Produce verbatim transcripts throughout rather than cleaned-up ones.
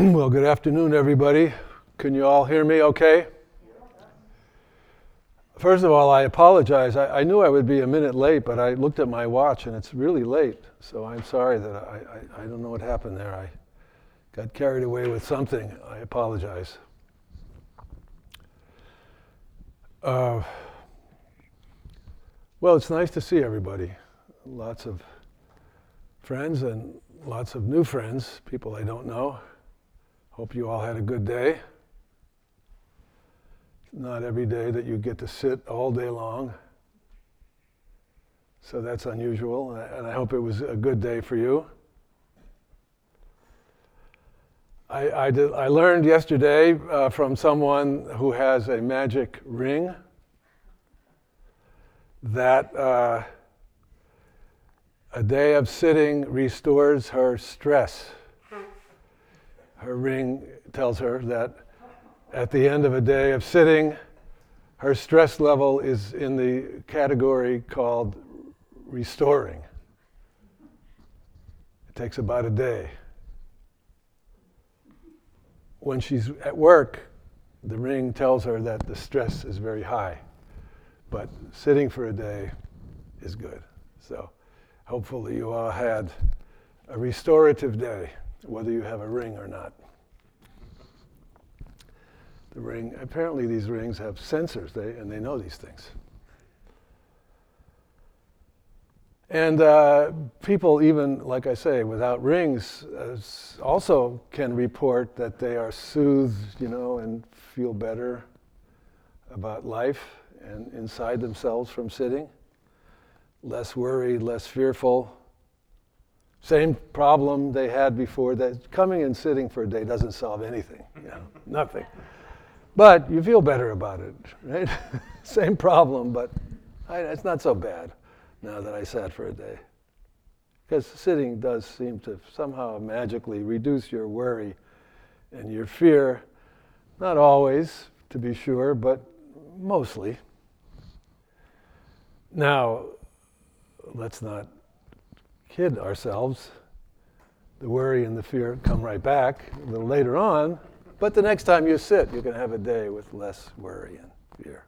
Well, good afternoon, everybody. Can you all hear me okay? First of all, I apologize. I, I knew I would be a minute late, but I looked at my watch and it's really late. So I'm sorry that I, I, I don't know what happened there. I got carried away with something. I apologize. Uh, well, it's nice to see everybody. Lots of friends and lots of new friends, people I don't know. Hope you all had a good day. Not every day that you get to sit all day long. So that's unusual, and I hope it was a good day for you. I, I, did, I learned yesterday uh, from someone who has a magic ring that uh, a day of sitting restores her stress. Her ring tells her that at the end of a day of sitting, her stress level is in the category called restoring. It takes about a day. When she's at work, the ring tells her that the stress is very high, but sitting for a day is good. So hopefully you all had a restorative day, whether you have a ring or not. The ring, apparently these rings have sensors, they, and they know these things. And uh, people even, like I say, without rings, uh, also can report that they are soothed, you know, and feel better about life and inside themselves from sitting. Less worried, less fearful. Same problem they had before. That coming and sitting for a day doesn't solve anything, you know, nothing. But you feel better about it, right? Same problem, but I, it's not so bad now that I sat for a day. Because sitting does seem to somehow magically reduce your worry and your fear. Not always, to be sure, but mostly. Now, let's not kid ourselves. The worry and the fear come right back a little later on. But the next time you sit, you're going to have a day with less worry and fear.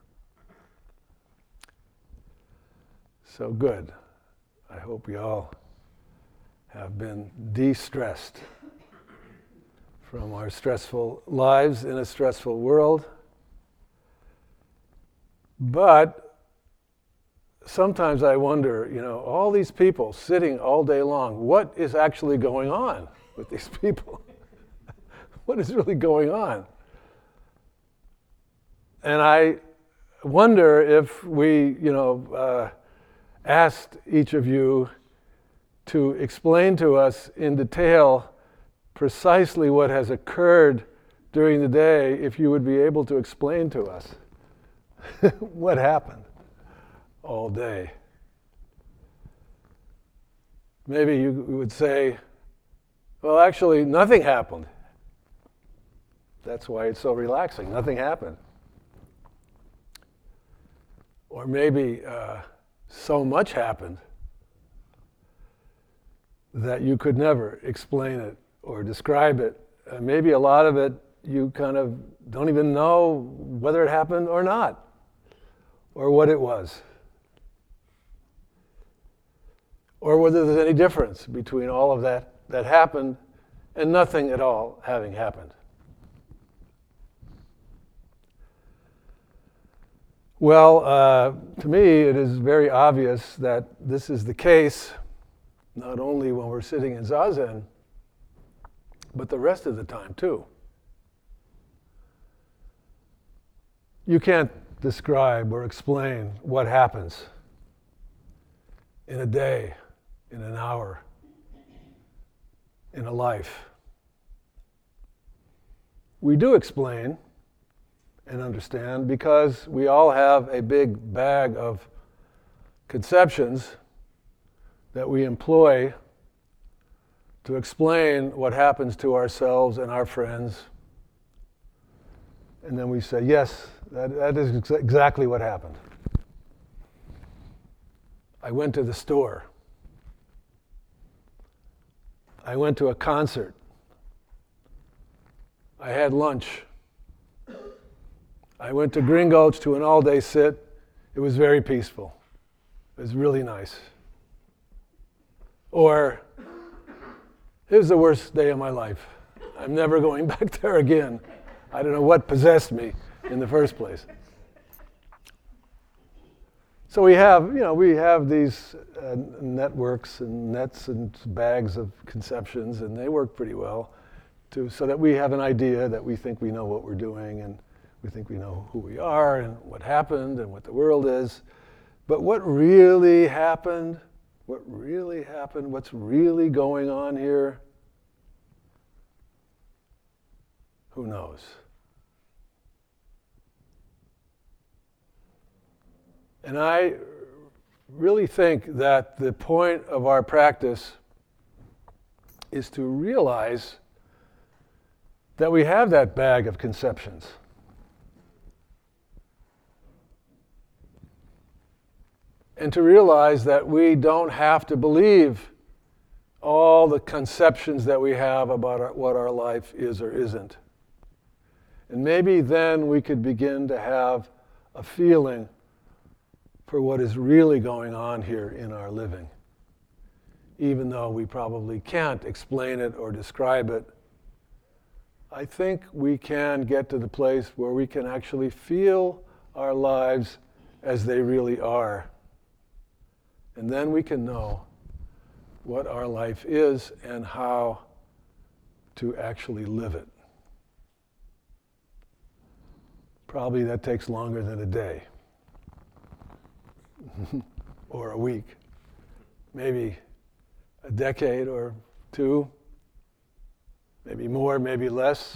So good. I hope we all have been de-stressed from our stressful lives in a stressful world. But sometimes I wonder, you know, all these people sitting all day long, what is actually going on with these people? What is really going on? And I wonder if we, you know, uh, asked each of you to explain to us in detail precisely what has occurred during the day, if you would be able to explain to us what happened all day. Maybe you would say, well, actually, nothing happened. That's why it's so relaxing. Nothing happened. Or maybe uh, so much happened that you could never explain it or describe it. Uh, maybe a lot of it you kind of don't even know whether it happened or not, or what it was, or whether there's any difference between all of that that happened and nothing at all having happened. Well, uh, to me, it is very obvious that this is the case, not only when we're sitting in Zazen, but the rest of the time, too. You can't describe or explain what happens in a day, in an hour, in a life. We do explain and understand because we all have a big bag of conceptions that we employ to explain what happens to ourselves and our friends. And then we say, yes, that, that is ex- exactly what happened. I went to the store. I went to a concert. I had lunch. I went to Green Gulch to an all-day sit. It was very peaceful. It was really nice. Or, it was the worst day of my life. I'm never going back there again. I don't know what possessed me in the first place. So we have, you know, we have these uh, networks and nets and bags of conceptions, and they work pretty well, to, so that we have an idea that we think we know what we're doing, and we think we know who we are and what happened and what the world is. But what really happened, what really happened, what's really going on here, who knows? And I really think that the point of our practice is to realize that we have that bag of conceptions. And to realize that we don't have to believe all the conceptions that we have about our, what our life is or isn't. And maybe then we could begin to have a feeling for what is really going on here in our living. Even though we probably can't explain it or describe it, I think we can get to the place where we can actually feel our lives as they really are. And then we can know what our life is and how to actually live it. Probably that takes longer than a day. Or a week, maybe a decade or two, maybe more, maybe less.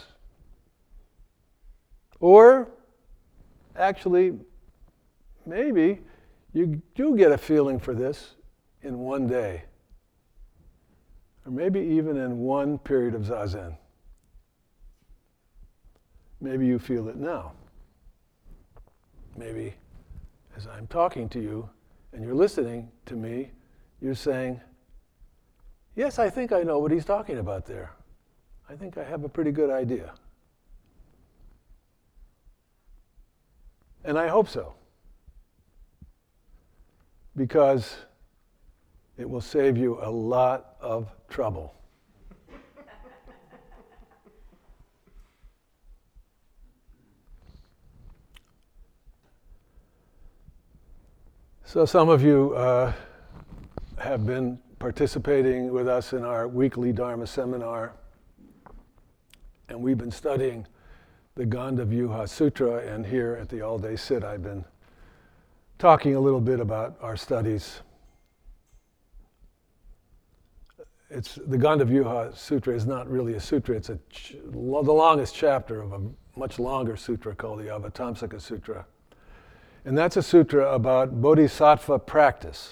Or actually, maybe you do get a feeling for this in one day, or maybe even in one period of Zazen. Maybe you feel it now. Maybe as I'm talking to you and you're listening to me, you're saying, yes, I think I know what he's talking about there. I think I have a pretty good idea. And I hope so. Because it will save you a lot of trouble. So some of you uh, have been participating with us in our weekly Dharma seminar, and we've been studying the Gandhavyuha Sutra, and here at the all-day sit I've been talking a little bit about our studies. It's, the Gandhavyuha Sutra is not really a sutra, it's a ch- lo- the longest chapter of a much longer sutra called the Avatamsaka Sutra. And that's a sutra about bodhisattva practice.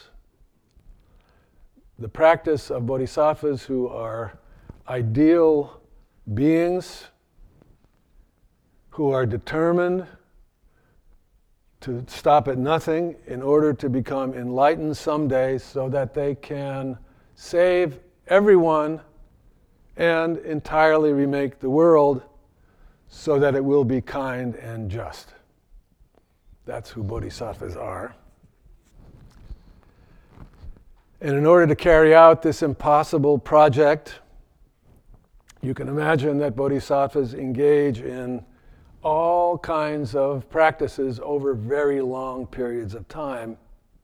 The practice of bodhisattvas who are ideal beings, who are determined to stop at nothing in order to become enlightened someday so that they can save everyone and entirely remake the world so that it will be kind and just. That's who bodhisattvas are. And in order to carry out this impossible project, you can imagine that bodhisattvas engage in all kinds of practices over very long periods of time.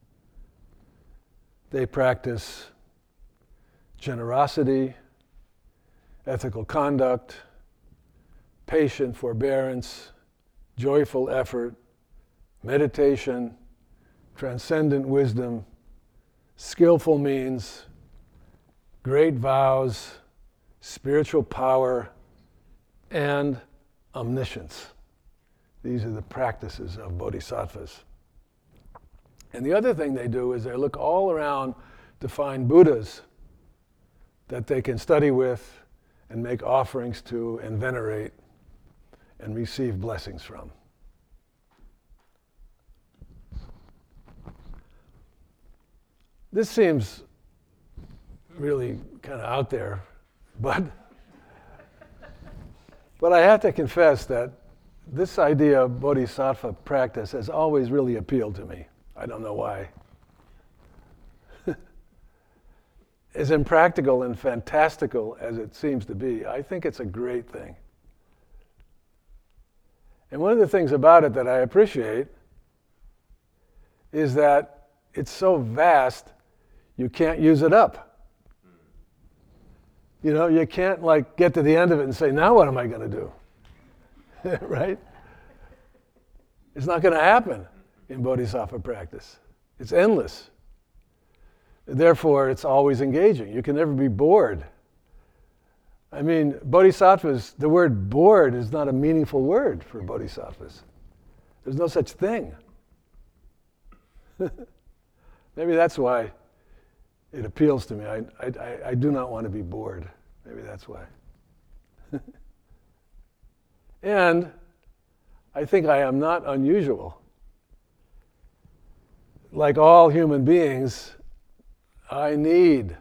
They practice generosity, ethical conduct, patient forbearance, joyful effort, meditation, transcendent wisdom, skillful means, great vows, spiritual power, and omniscience. These are the practices of bodhisattvas. And the other thing they do is they look all around to find Buddhas that they can study with and make offerings to and venerate and receive blessings from. This seems really kind of out there, but But I have to confess that this idea of bodhisattva practice has always really appealed to me. I don't know why. As impractical and fantastical as it seems to be, I think it's a great thing. And one of the things about it that I appreciate is that it's so vast, you can't use it up. You know, you can't like get to the end of it and say, now what am I going to do? Right? It's not going to happen in bodhisattva practice. It's endless. Therefore, it's always engaging. You can never be bored. I mean, bodhisattvas, the word bored is not a meaningful word for bodhisattvas. There's no such thing. Maybe that's why it appeals to me. I, I, I do not want to be bored. Maybe that's why. And I think I am not unusual. Like all human beings, I need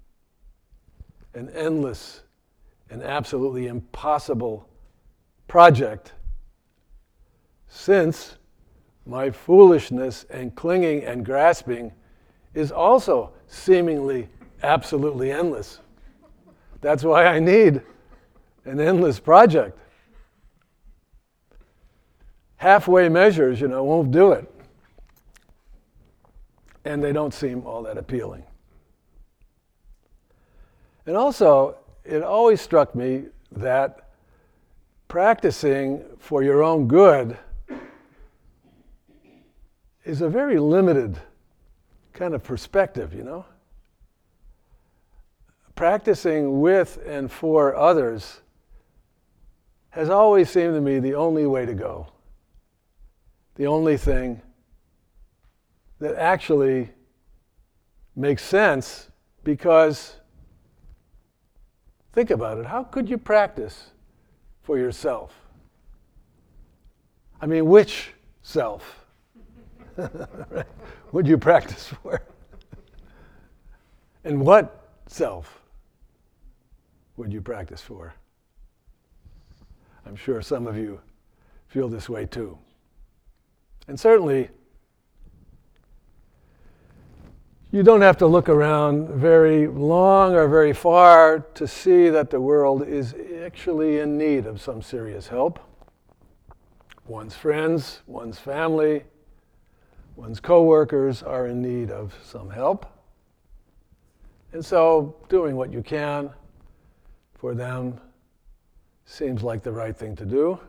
an endless and absolutely impossible project, since my foolishness and clinging and grasping is also seemingly absolutely endless. That's why I need an endless project. Halfway measures, you know, won't do it. And they don't seem all that appealing. And also, it always struck me that practicing for your own good is a very limited kind of perspective, you know? Practicing with and for others has always seemed to me the only way to go. The only thing that actually makes sense, because think about it, how could you practice for yourself? I mean, which self right? would you practice for? And what self would you practice for? I'm sure some of you feel this way too. And certainly, you don't have to look around very long or very far to see that the world is actually in need of some serious help. One's friends, one's family, one's co-workers are in need of some help. And so doing what you can for them seems like the right thing to do.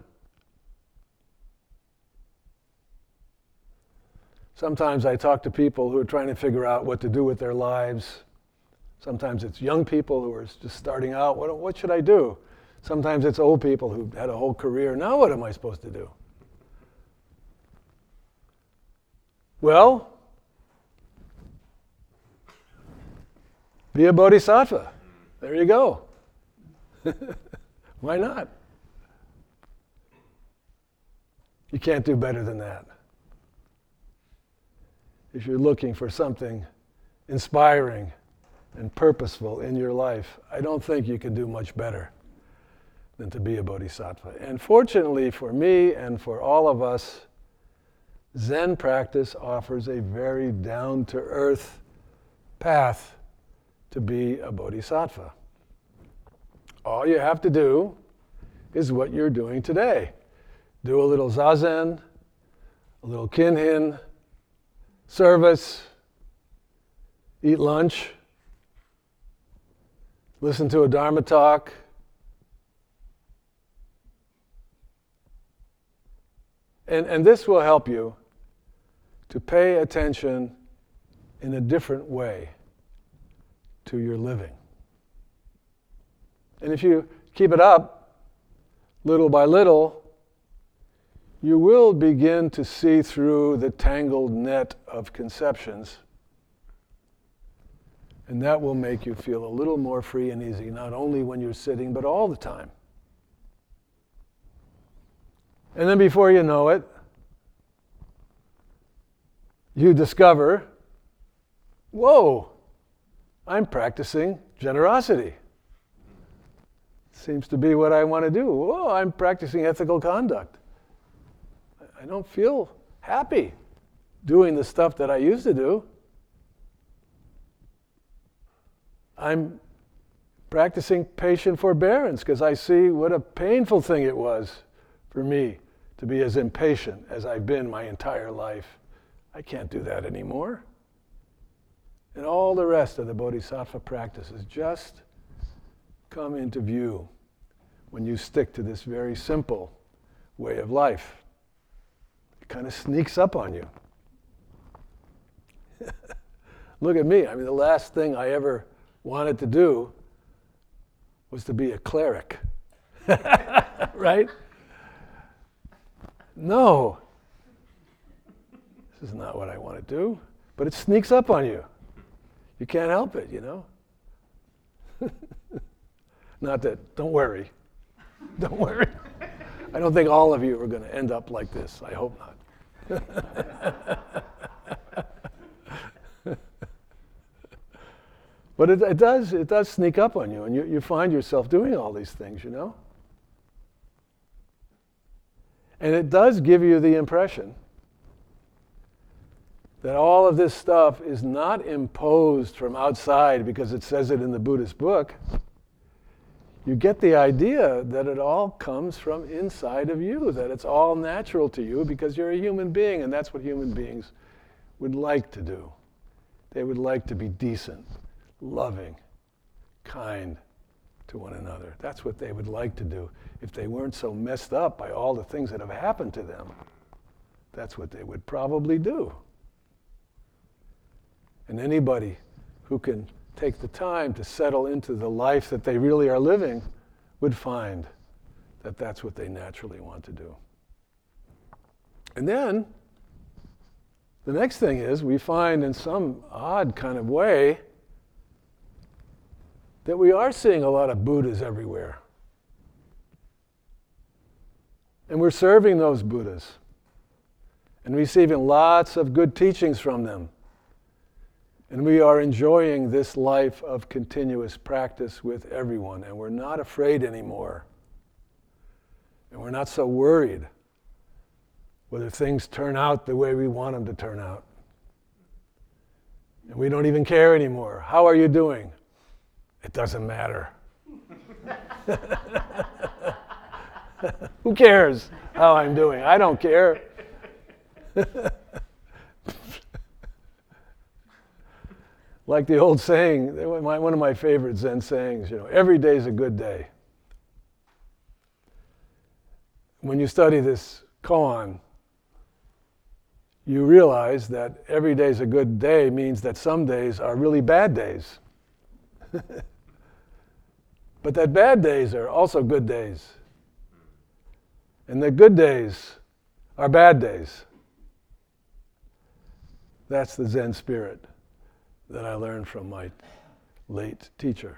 Sometimes I talk to people who are trying to figure out what to do with their lives. Sometimes it's young people who are just starting out. What, what should I do? Sometimes it's old people who've had a whole career. Now what am I supposed to do? Well, be a bodhisattva. There you go. Why not? You can't do better than that. If you're looking for something inspiring and purposeful in your life, I don't think you can do much better than to be a bodhisattva. And fortunately for me and for all of us, Zen practice offers a very down-to-earth path to be a bodhisattva. All you have to do is what you're doing today. Do a little zazen, a little kinhin, service, eat lunch, listen to a Dharma talk, and, and this will help you to pay attention in a different way to your living. And if you keep it up, little by little, you will begin to see through the tangled net of conceptions. And that will make you feel a little more free and easy, not only when you're sitting, but all the time. And then before you know it, you discover, whoa, I'm practicing generosity. seems to be what I want to do. Oh, I'm practicing ethical conduct. I don't feel happy doing the stuff that I used to do. I'm practicing patient forbearance because I see what a painful thing it was for me to be as impatient as I've been my entire life. I can't do that anymore. And all the rest of the Bodhisattva practices just come into view when you stick to this very simple way of life. It kind of sneaks up on you. Look at me. I mean, the last thing I ever wanted to do was to be a cleric. Right? No. This is not what I want to do. But it sneaks up on you. You can't help it, you know? Not that, don't worry. Don't worry. I don't think all of you are going to end up like this. I hope not. But it, it does it does sneak up on you, and you, you find yourself doing all these things, you know? And it does give you the impression that all of this stuff is not imposed from outside because it says it in the Buddhist book. You get the idea that it all comes from inside of you, that it's all natural to you because you're a human being, and that's what human beings would like to do. They would like to be decent, loving, kind to one another. That's what they would like to do if they weren't so messed up by all the things that have happened to them. That's what they would probably do. And anybody who can take the time to settle into the life that they really are living would find that that's what they naturally want to do. And then, the next thing is, we find in some odd kind of way that we are seeing a lot of Buddhas everywhere. And we're serving those Buddhas and receiving lots of good teachings from them. And we are enjoying this life of continuous practice with everyone, and we're not afraid anymore. And we're not so worried whether things turn out the way we want them to turn out. And we don't even care anymore. How are you doing? It doesn't matter. Who cares how I'm doing? I don't care. Like the old saying, one of my favorite Zen sayings, you know, every day is a good day. When you study this koan, you realize that every day is a good day means that some days are really bad days. But that bad days are also good days. And the good days are bad days. That's the Zen spirit that I learned from my late teacher.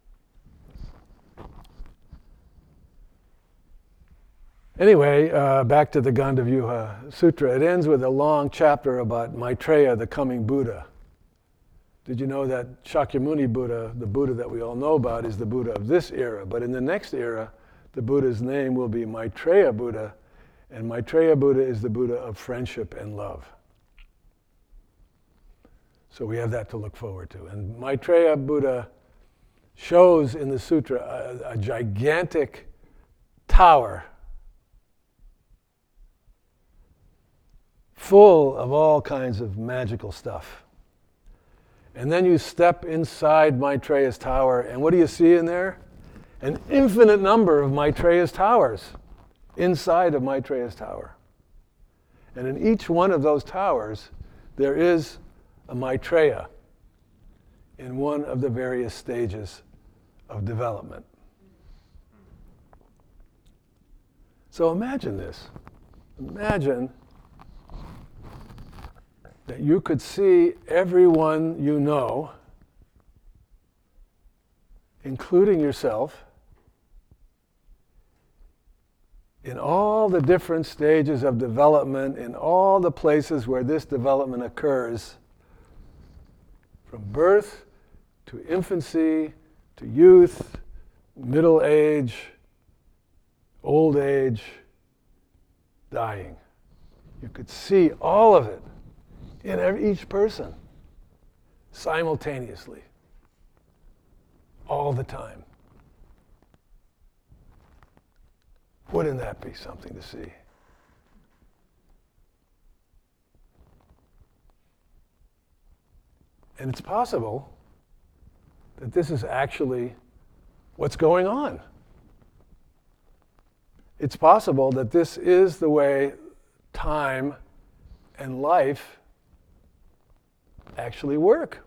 Anyway, uh, back to the Gandavyuha Sutra. It ends with a long chapter about Maitreya, the coming Buddha. Did you know that Shakyamuni Buddha, the Buddha that we all know about, is the Buddha of this era? But in the next era, the Buddha's name will be Maitreya Buddha, and Maitreya Buddha is the Buddha of friendship and love. So we have that to look forward to. And Maitreya Buddha shows in the sutra a, a gigantic tower full of all kinds of magical stuff. And then you step inside Maitreya's tower, and what do you see in there? An infinite number of Maitreya's towers inside of Maitreya's tower. And in each one of those towers, there is a Maitreya in one of the various stages of development. So imagine this. Imagine that you could see everyone you know, including yourself, in all the different stages of development, in all the places where this development occurs, from birth to infancy, to youth, middle age, old age, dying. You could see all of it in every, each person simultaneously, all the time. Wouldn't that be something to see? And it's possible that this is actually what's going on. It's possible that this is the way time and life actually work.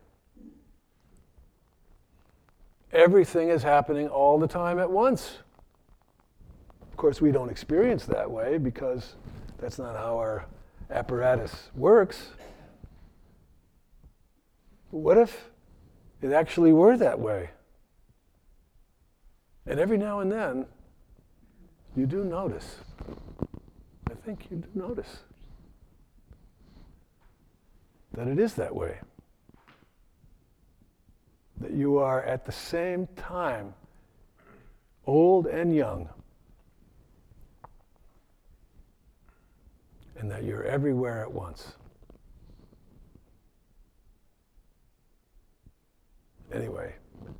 Everything is happening all the time at once. Of course, we don't experience that way because that's not how our apparatus works. But what if it actually were that way? And every now and then, you do notice. I think you do notice that it is that way. That you are at the same time old and young. And that you're everywhere at once. Anyway,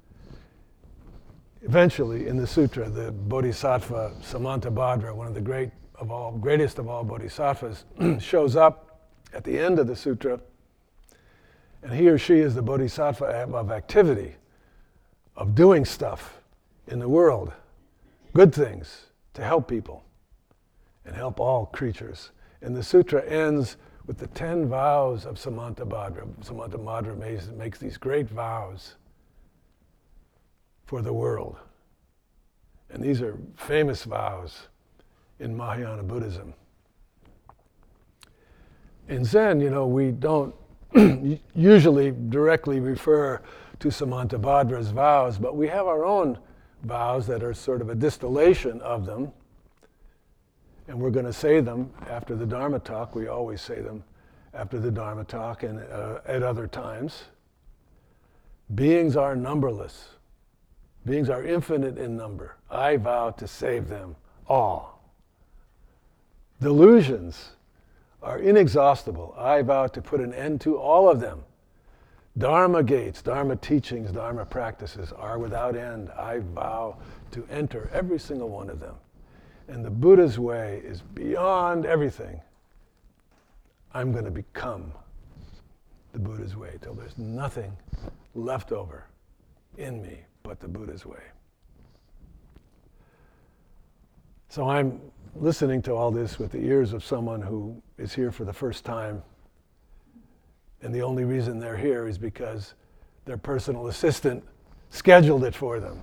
eventually in the sutra, the Bodhisattva Samantabhadra, one of the great of all, greatest of all bodhisattvas, shows up at the end of the sutra, and he or she is the bodhisattva of activity, of doing stuff in the world, good things to help people and help all creatures. And the sutra ends with the ten vows of Samantabhadra. Samantabhadra makes, makes these great vows for the world. And these are famous vows in Mahayana Buddhism. In Zen, you know, we don't usually directly refer to Samantabhadra's vows, but we have our own vows that are sort of a distillation of them. And we're going to say them after the Dharma talk. We always say them after the Dharma talk and uh, at other times. Beings are numberless. Beings are infinite in number. I vow to save them all. Delusions are inexhaustible. I vow to put an end to all of them. Dharma gates, Dharma teachings, Dharma practices are without end. I vow to enter every single one of them. And the Buddha's way is beyond everything. I'm going to become the Buddha's way till there's nothing left over in me but the Buddha's way. So I'm listening to all this with the ears of someone who is here for the first time. And the only reason they're here is because their personal assistant scheduled it for them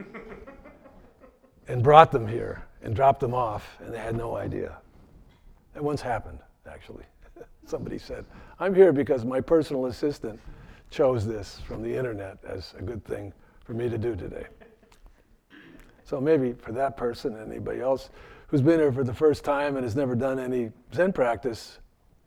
and brought them here and dropped them off, and they had no idea. That once happened, actually. Somebody said, I'm here because my personal assistant chose this from the internet as a good thing for me to do today. So maybe for that person and anybody else who's been here for the first time and has never done any Zen practice,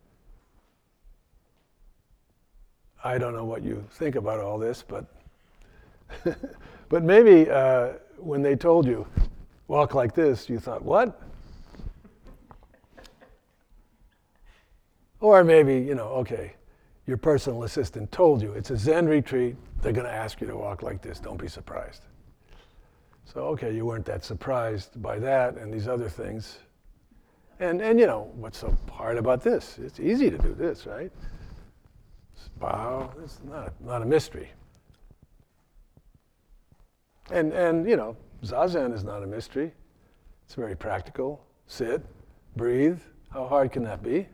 I don't know what you think about all this, but but maybe uh, when they told you, walk like this, you thought, what? Or maybe, you know, okay, your personal assistant told you it's a Zen retreat, they're going to ask you to walk like this, don't be surprised. So, okay, you weren't that surprised by that and these other things. And, and you know, what's so hard about this? It's easy to do this, right? Bow, it's not, not a mystery. And, and, you know, Zazen is not a mystery. It's very practical. Sit, breathe. How hard can that be?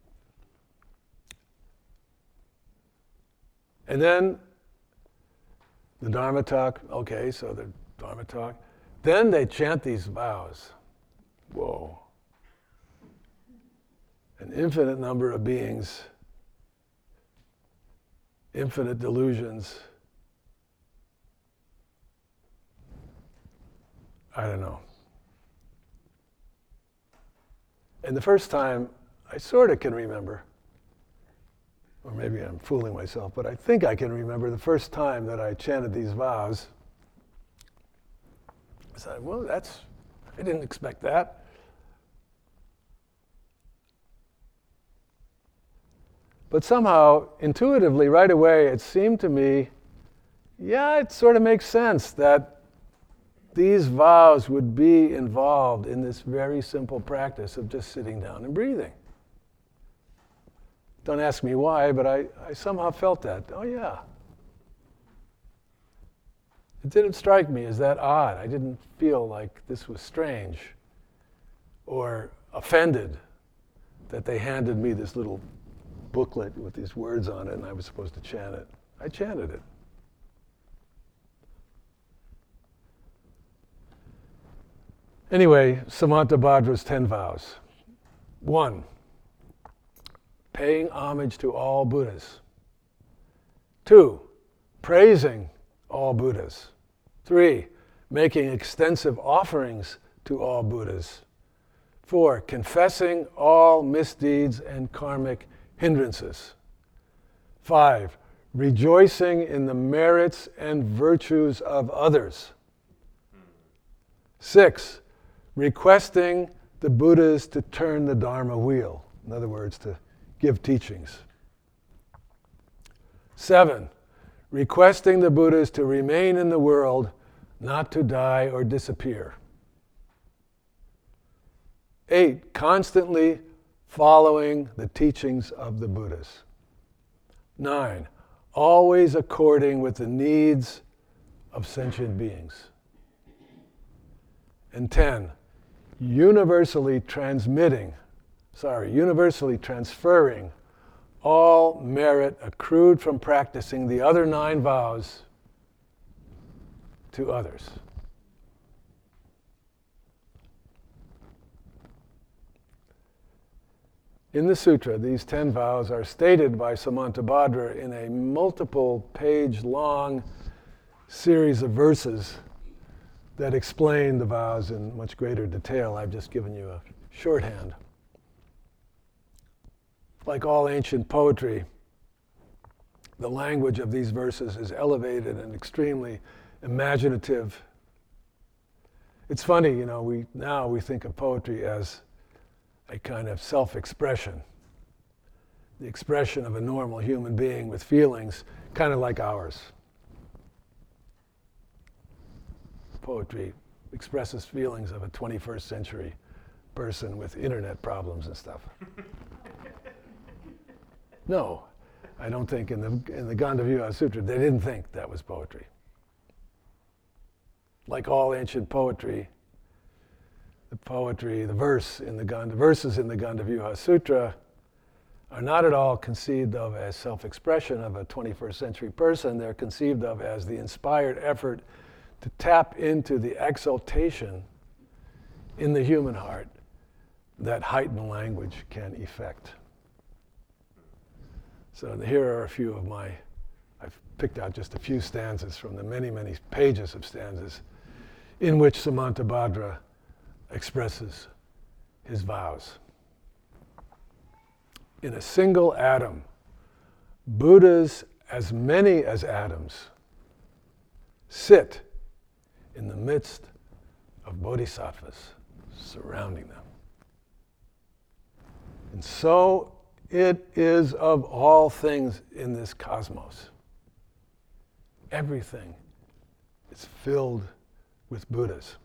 And then the Dharma talk. Okay, so the Dharma talk. Then they chant these vows. Whoa. An infinite number of beings, infinite delusions. I don't know. And the first time, I sort of can remember, or maybe I'm fooling myself, but I think I can remember the first time that I chanted these vows. I said, well, that's, I didn't expect that. But somehow, intuitively, right away, it seemed to me, yeah, it sort of makes sense that these vows would be involved in this very simple practice of just sitting down and breathing. Don't ask me why, but I, I somehow felt that. Oh, yeah. It didn't strike me as that odd. I didn't feel like this was strange or offended that they handed me this little booklet with these words on it and I was supposed to chant it. I chanted it. Anyway, Samantabhadra's ten vows. One, paying homage to all Buddhas. Two, praising all Buddhas. Three, making extensive offerings to all Buddhas. Four, confessing all misdeeds and karmic hindrances. Five, rejoicing in the merits and virtues of others. Six, requesting the Buddhas to turn the Dharma wheel. In other words, to give teachings. Seven, requesting the Buddhas to remain in the world, not to die or disappear. Eight, constantly following the teachings of the Buddhas. Nine, always according with the needs of sentient beings. And ten, universally transmitting, sorry, universally transferring all merit accrued from practicing the other nine vows to others. In the sutra, these ten vows are stated by Samantabhadra in a multiple page long series of verses that explain the vows in much greater detail. I've just given you a shorthand. Like all ancient poetry, the language of these verses is elevated and extremely imaginative. It's funny, you know, we now we think of poetry as a kind of self-expression, the expression of a normal human being with feelings kind of like ours. Poetry expresses feelings of a twenty-first century person with internet problems and stuff. No, I don't think in the in the Gandhavyuha Sutra they didn't think that was poetry. Like all ancient poetry, the poetry, the verse in the Gandha, verses in the Gandhavyuha Sutra are not at all conceived of as self-expression of a twenty-first century person. They're conceived of as the inspired effort to tap into the exaltation in the human heart that heightened language can effect. So here are a few of my, I've picked out just a few stanzas from the many, many pages of stanzas in which Samantabhadra expresses his vows. In a single atom, Buddhas as many as atoms sit in the midst of bodhisattvas surrounding them. And so it is of all things in this cosmos. Everything is filled with Buddhas.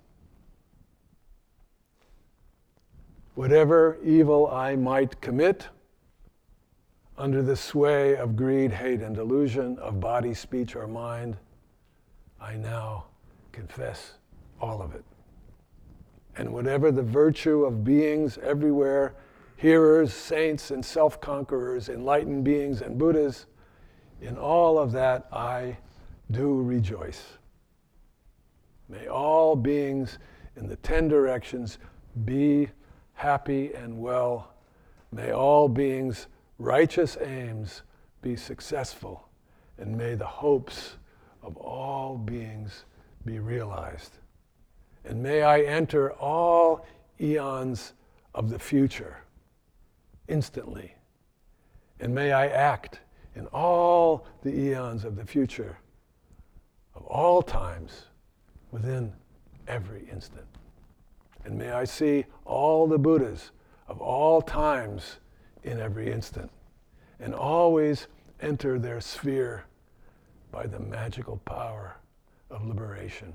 Whatever evil I might commit, under the sway of greed, hate, and delusion, of body, speech, or mind, I now confess all of it. And whatever the virtue of beings everywhere, hearers, saints, and self-conquerors, enlightened beings, and Buddhas, in all of that I do rejoice. May all beings in the ten directions be happy and well. May all beings' righteous aims be successful, and may the hopes of all beings be realized. And may I enter all eons of the future instantly. And may I act in all the eons of the future, of all times, within every instant. And may I see all the Buddhas of all times in every instant, and always enter their sphere by the magical power of liberation.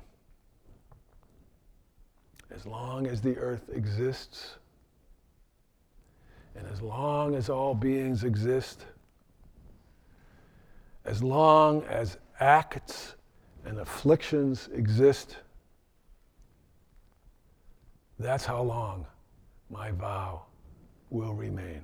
As long as the earth exists, and as long as all beings exist, as long as acts and afflictions exist, that's how long my vow will remain.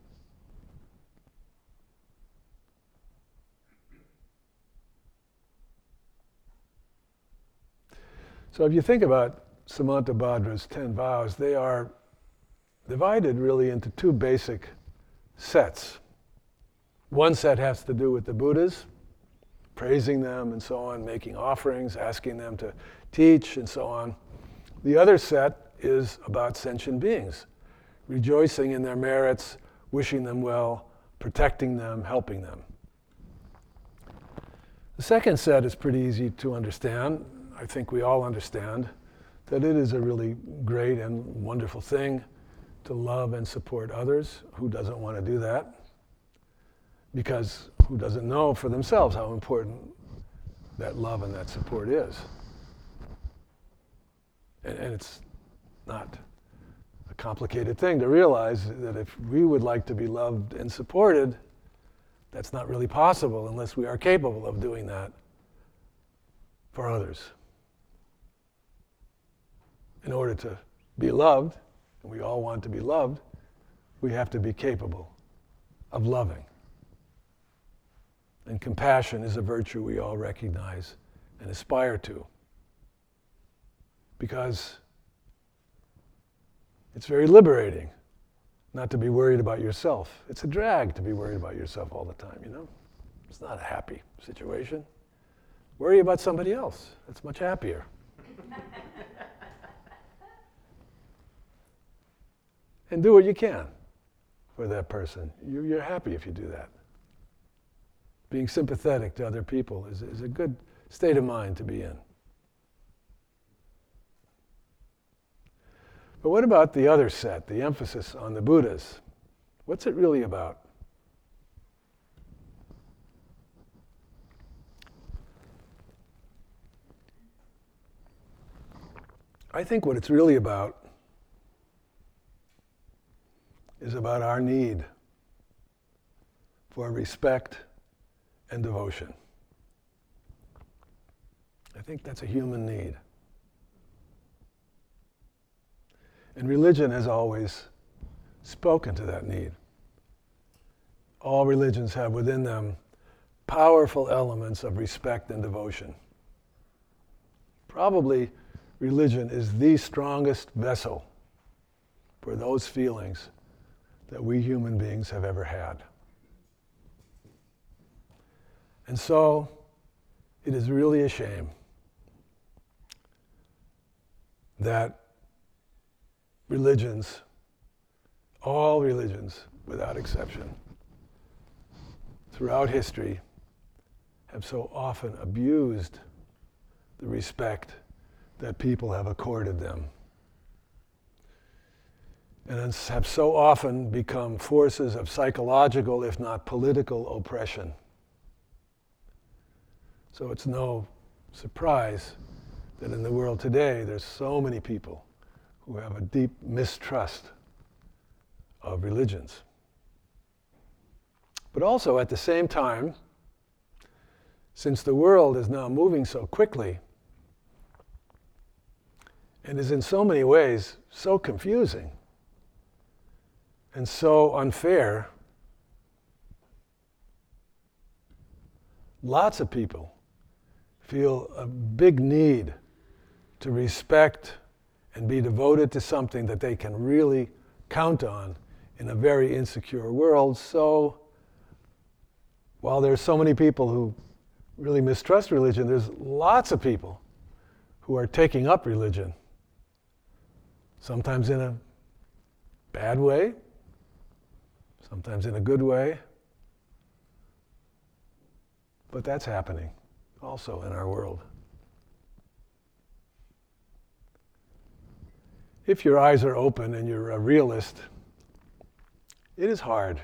So if you think about Samantabhadra's ten vows, they are divided really into two basic sets. One set has to do with the Buddhas, praising them and so on, making offerings, asking them to teach and so on. The other set is about sentient beings, rejoicing in their merits, wishing them well, protecting them, helping them. The second set is pretty easy to understand. I think we all understand that it is a really great and wonderful thing to love and support others. Who doesn't want to do that? Because who doesn't know for themselves how important that love and that support is? And, and it's not a complicated thing to realize that if we would like to be loved and supported, that's not really possible unless we are capable of doing that for others. In order to be loved, and we all want to be loved, we have to be capable of loving. And compassion is a virtue we all recognize and aspire to. Because it's very liberating not to be worried about yourself. It's a drag to be worried about yourself all the time, you know? It's not a happy situation. Worry about somebody else. That's much happier. And do what you can for that person. You're, you're happy if you do that. Being sympathetic to other people is, is a good state of mind to be in. But what about the other set, the emphasis on the Buddhas? What's it really about? I think what it's really about is about our need for respect and devotion. I think that's a human need. And religion has always spoken to that need. All religions have within them powerful elements of respect and devotion. Probably religion is the strongest vessel for those feelings that we human beings have ever had. And so, it is really a shame that religions, all religions without exception, throughout history, have so often abused the respect that people have accorded them, and have so often become forces of psychological, if not political, oppression. So it's no surprise that in the world today there's so many people who have a deep mistrust of religions. But also at the same time, since the world is now moving so quickly and is in so many ways so confusing and so unfair, lots of people feel a big need to respect and be devoted to something that they can really count on in a very insecure world. So while there's so many people who really mistrust religion, there's lots of people who are taking up religion, sometimes in a bad way, sometimes in a good way. But that's happening also in our world. if your eyes are open and you're a realist, it is hard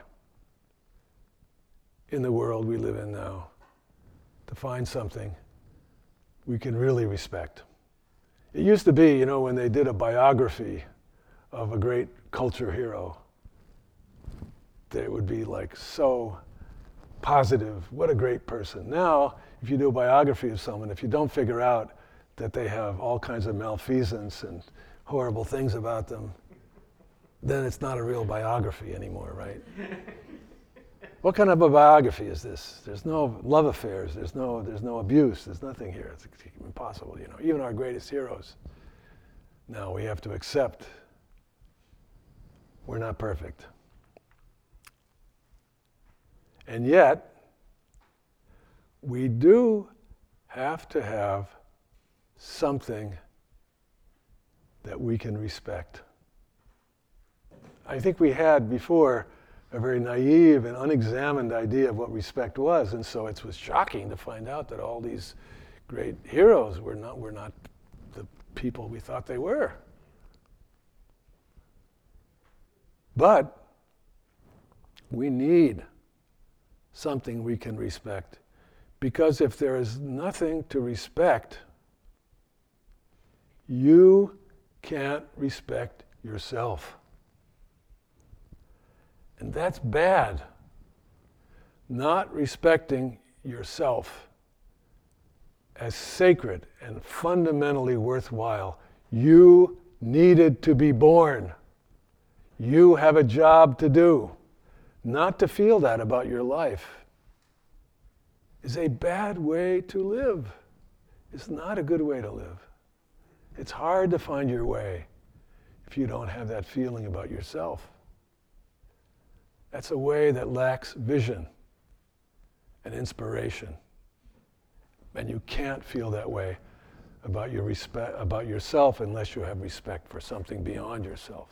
in the world we live in now to find something we can really respect. It used to be, you know, when they did a biography of a great culture hero, that it would be like so positive, what a great person. Now, if you do a biography of someone, if you don't figure out that they have all kinds of malfeasance and horrible things about them, then it's not a real biography anymore, right? What kind of a biography is this? There's no love affairs, there's no, there's no abuse, there's nothing here. It's impossible, you know. Even our greatest heroes, now we have to accept we're not perfect. And yet, we do have to have something that we can respect. I think we had before a very naive and unexamined idea of what respect was, and so it was shocking to find out that all these great heroes were not, were not the people we thought they were. But we need something we can respect, because if there is nothing to respect, you can't respect yourself. And that's bad. Not respecting yourself as sacred and fundamentally worthwhile. You needed to be born. You have a job to do. Not to feel that about your life is a bad way to live. It's not a good way to live. It's hard to find your way if you don't have that feeling about yourself. That's a way that lacks vision and inspiration. And you can't feel that way about your respect, about yourself unless you have respect for something beyond yourself.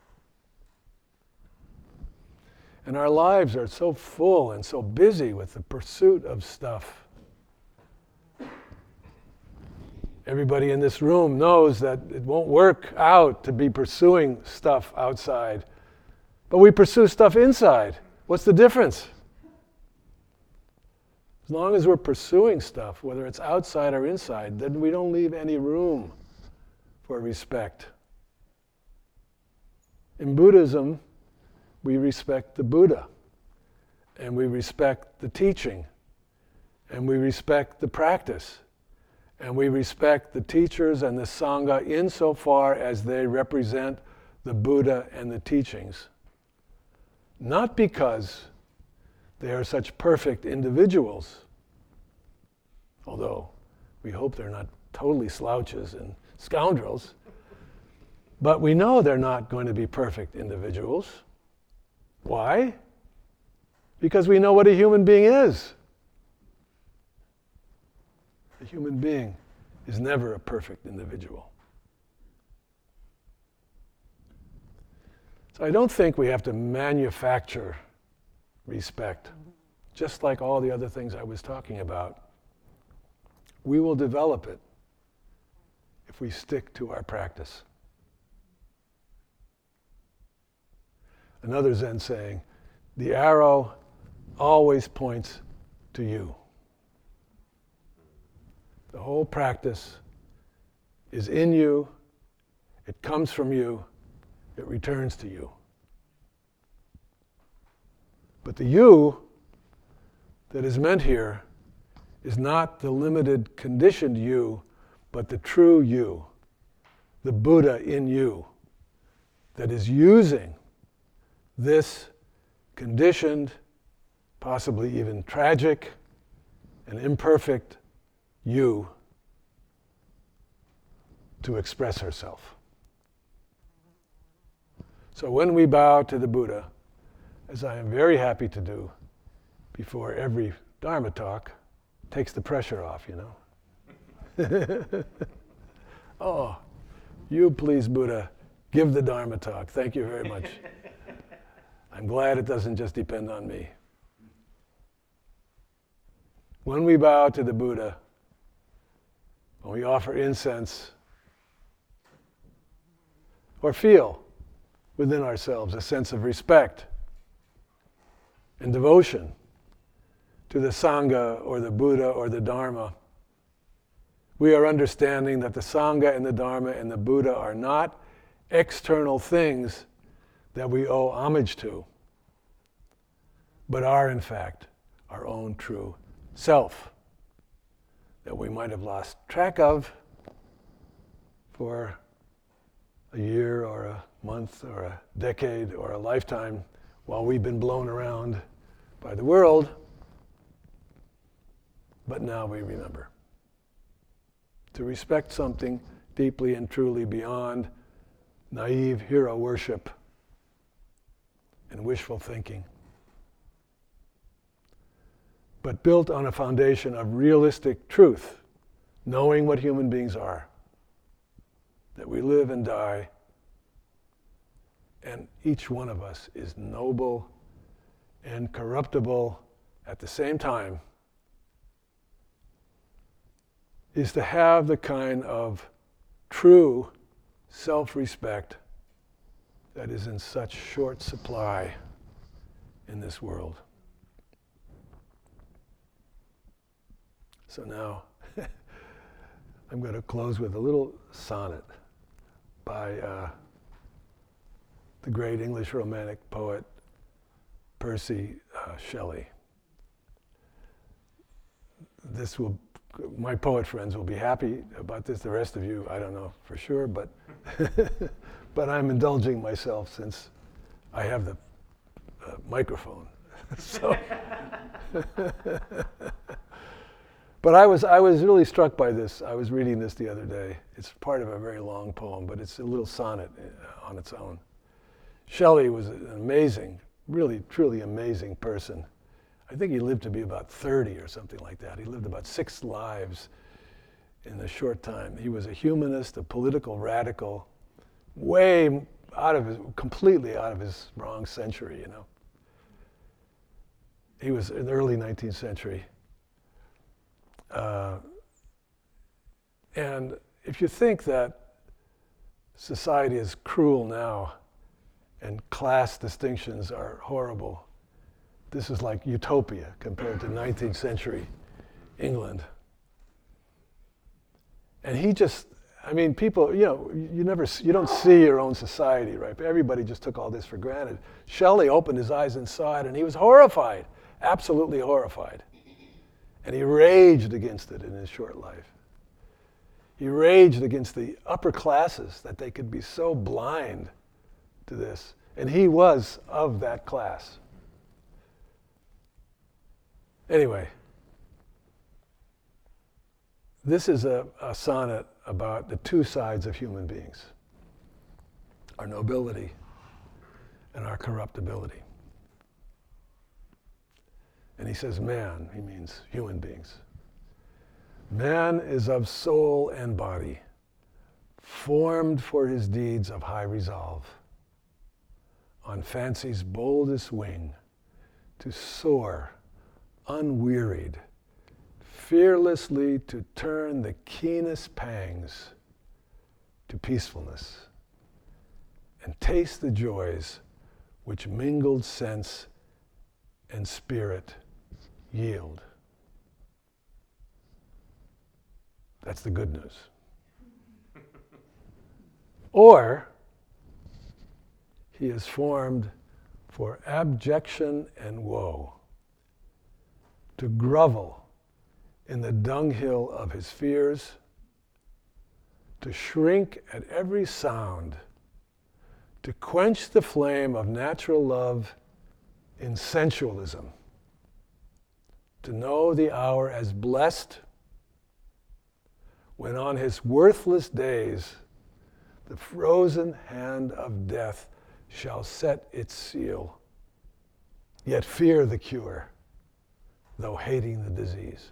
And our lives are so full and so busy with the pursuit of stuff. Everybody in this room knows that it won't work out to be pursuing stuff outside. But we pursue stuff inside. What's the difference? As long as we're pursuing stuff, whether it's outside or inside, then we don't leave any room for respect. In Buddhism, we respect the Buddha, and we respect the teaching, and we respect the practice, and we respect the teachers and the Sangha insofar as they represent the Buddha and the teachings. Not because they are such perfect individuals, although we hope they're not totally slouches and scoundrels, but we know they're not going to be perfect individuals. Why? Because we know what a human being is. A human being is never a perfect individual. So I don't think we have to manufacture respect, just like all the other things I was talking about. We will develop it if we stick to our practice. Another Zen saying, the arrow always points to you. The whole practice is in you, it comes from you, it returns to you. But the you that is meant here is not the limited conditioned you, but the true you, the Buddha in you, that is using this conditioned, possibly even tragic and imperfect you to express herself. So when we bow to the Buddha, as I am very happy to do before every Dharma talk, takes the pressure off, you know. Oh, you please, Buddha, give the Dharma talk. Thank you very much. I'm glad it doesn't just depend on me. When we bow to the Buddha, when we offer incense, or feel within ourselves a sense of respect and devotion to the Sangha or the Buddha or the Dharma, we are understanding that the Sangha and the Dharma and the Buddha are not external things that we owe homage to, but are in fact our own true self that we might have lost track of for a year or a month or a decade or a lifetime while we've been blown around by the world, but now we remember. To respect something deeply and truly beyond naive hero worship and wishful thinking, but built on a foundation of realistic truth, knowing what human beings are, that we live and die, and each one of us is noble and corruptible at the same time, is to have the kind of true self-respect that is in such short supply in this world. So now, I'm going to close with a little sonnet by uh, the great English Romantic poet Percy uh, Shelley. This will, my poet friends will be happy about this. The rest of you, I don't know for sure, but but I'm indulging myself since I have the uh, microphone. So. But I was I was really struck by this. I was reading this the other day. It's part of a very long poem, but it's a little sonnet on its own. Shelley was an amazing, really, truly amazing person. I think he lived to be about thirty or something like that. He lived about six lives in a short time. He was a humanist, a political radical, way out of his, completely out of his wrong century, you know. He was in the early nineteenth century. Uh, and if you think that society is cruel now and class distinctions are horrible, this is like utopia compared to nineteenth century England. And he just, I mean, people, you know, you never, you don't see your own society, right? But everybody just took all this for granted. Shelley opened his eyes and saw it, and he was horrified, absolutely horrified. And he raged against it in his short life. He raged against the upper classes that they could be so blind to this. And he was of that class. Anyway, this is a, a sonnet about the two sides of human beings, our nobility and our corruptibility. And he says man, he means human beings. Man is of soul and body, formed for his deeds of high resolve, on fancy's boldest wing, to soar unwearied, fearlessly to turn the keenest pangs to peacefulness, and taste the joys which mingled sense and spirit yield. That's the good news. Or he is formed for abjection and woe, to grovel in the dunghill of his fears, to shrink at every sound, to quench the flame of natural love in sensualism, to know the hour as blessed when on his worthless days the frozen hand of death shall set its seal, yet fear the cure, though hating the disease.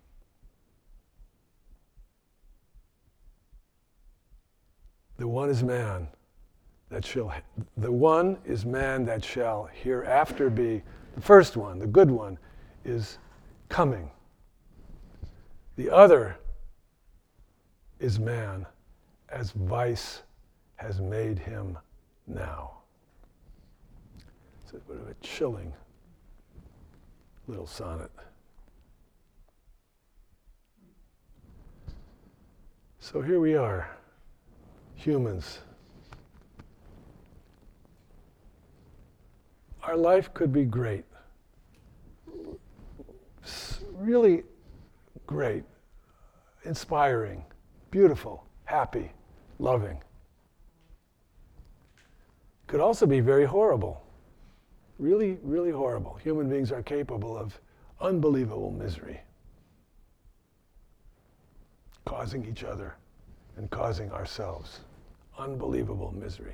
The one is man that shall, the one is man that shall hereafter be. The first one, the good one, is coming. The other is man as vice has made him now. It's a bit of a chilling little sonnet. So here we are, humans. Our life could be great. S- really great, inspiring, beautiful, happy, loving. Could also be very horrible. Really, really horrible. Human beings are capable of unbelievable misery, causing each other and causing ourselves unbelievable misery.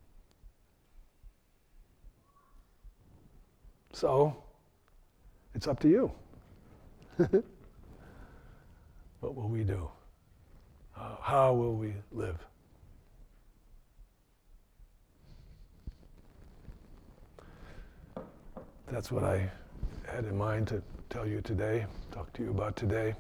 So, it's up to you. What will we do? Uh, how will we live? That's what I had in mind to tell you today, talk to you about today.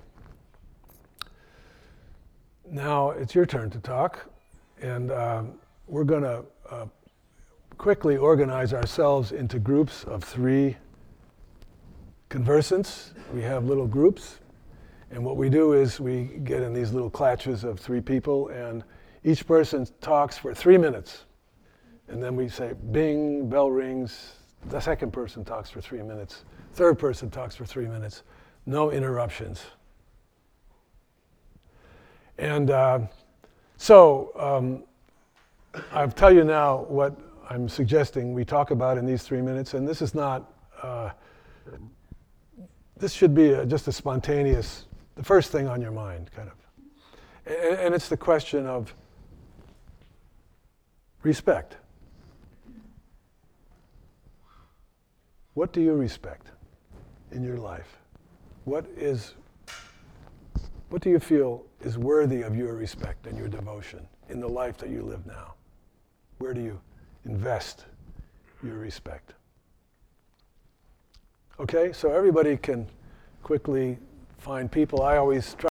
Now it's your turn to talk, and um, we're going to uh, quickly organize ourselves into groups of three conversants. We have little groups, and what we do is we get in these little clatches of three people, and each person talks for three minutes. And then we say, bing, bell rings, the second person talks for three minutes, third person talks for three minutes, no interruptions. And uh, so um, I'll tell you now what I'm suggesting we talk about in these three minutes, and this is not, uh, this should be a, just a spontaneous, the first thing on your mind, kind of. And, and it's the question of respect. What do you respect in your life? What is, what do you feel is worthy of your respect and your devotion in the life that you live now? Where do you invest your respect? Okay, so everybody can quickly find people. I always try